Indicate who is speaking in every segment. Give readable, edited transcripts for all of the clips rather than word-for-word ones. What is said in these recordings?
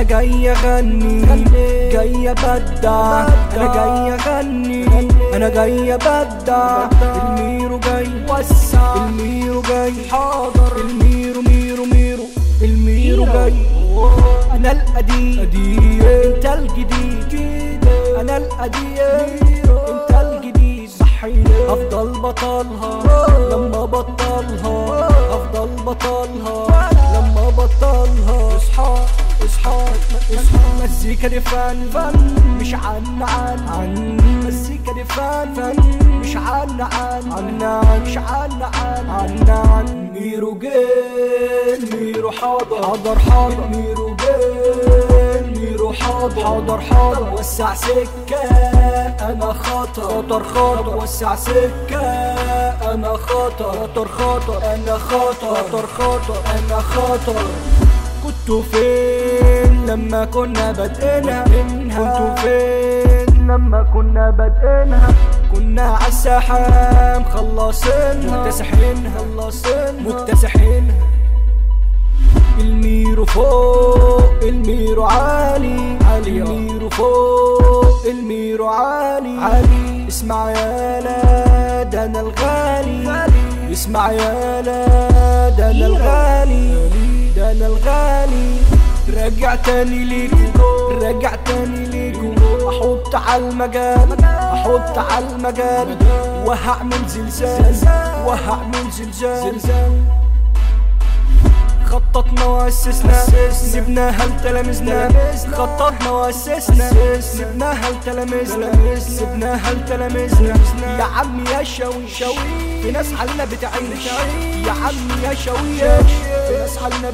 Speaker 1: انا جاي اغني جاي ابدع، انا جاي اغني انا جاي ابدع. الميرو جاي وسع، الميرو جاي حاضر، الميرو ميرو ميرو الميرو جاي. انا القديم انت الجديد، انا القديم انت الجديد. صحيح افضل بطلها لما بطلها، افضل بطلها لما بطلها. اصحى اصحى اصحى. مزيكا دي فن مش عن مزيكا دي فن مش عن مش عن. ميرو جيل ميرو حاضر حاضر ميرو جيل ميرو حاضر وسع سكة انا خطر وسع سكة انا خطر انا خطر. كنتوا فين لما كنا بادئينها؟ كنتوا فين لما كنا بادئينها؟ كنا عالساحة مخلصينها، مكتسحينها. الميرو فوق الميرو عالي، الميرو فوق الميرو عالي. اسمع يالا ده انا الغالي، اسمع يالا ده انا الغالي، ده انا الغالي. رجع تاني ليكو احط على المجال، وهعمل زلزال. خططنا واسسنا سبناها لتلاميذنا، خططنا واسسنا سبناها لتلاميذنا. يا عم يا شوي في ناس حالنا بتعيش، يا عم يا شوي في ناس حالنا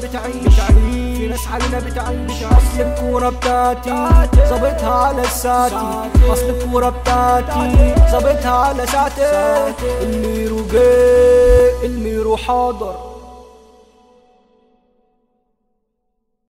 Speaker 1: بتعيش. اصل الكورة بتاعتي ظابطها على ساعتي، اصل الكورة بتاعتي ظابطها على ساعتي. الميرو جاي الميرو حاضر